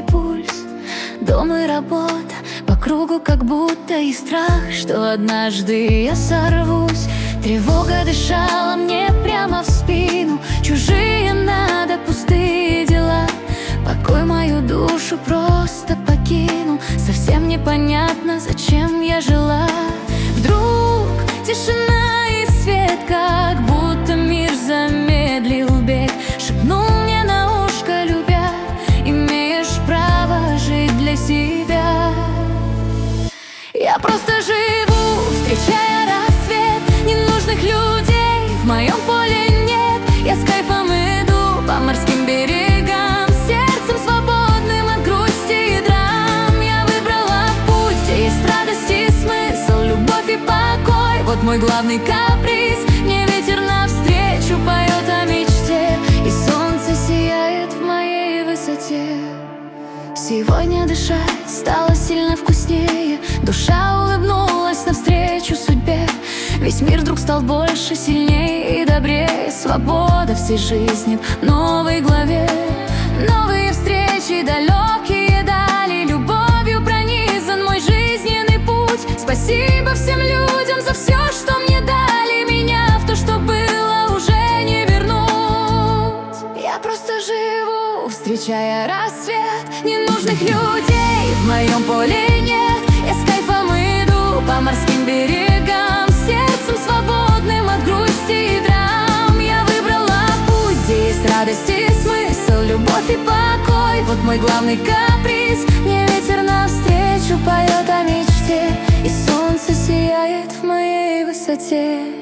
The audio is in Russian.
мой пульс. Дом и работа по кругу, как будто и страх, что однажды я сорвусь. Тревога дышала мне прямо в спину. Чужие надо, пустые дела. Покой мою душу просто покинул. Совсем непонятно, зачем я жила. Вдруг тишина и свет, как будто мир замедлил бег. Шепнул мне на ушко, любя: имеешь право жить для себя. Я просто живу, встречая рассвет. Ненужных людей в моем поле нет. Я с кайфом иду по морским берегам, сердцем свободным от грусти и драм. Я выбрала путь, где есть радость и смысл, любовь и покой. Вот мой главный каприз. Мне ветер навстречу поет о мечте, и солнце сияет в моей высоте. Сегодня дышать стало сильно вкуснее. Душа улыбнулась навстречу судьбе. Весь мир вдруг стал больше, сильнее и добрее. Свобода всей жизни в новой главе. Новые встречи, далекие дали. Любовью пронизан мой жизненный путь. Спасибо всем людям за все, что мне дали. Меня в то, что было, уже не вернуть. Я просто живу, встречая рассвет. Ненужных людей в моем поле нет. Я с кайфом иду по морским берегам, сердцем свободным от грусти и драм. Я выбрала путь, где есть радость и смысл, любовь и покой. Вот мой главный каприз. Мне ветер навстречу поет о мечте, и солнце сияет в моей высоте.